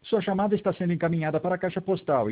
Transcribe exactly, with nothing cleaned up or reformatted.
Sua chamada está sendo encaminhada para a caixa postal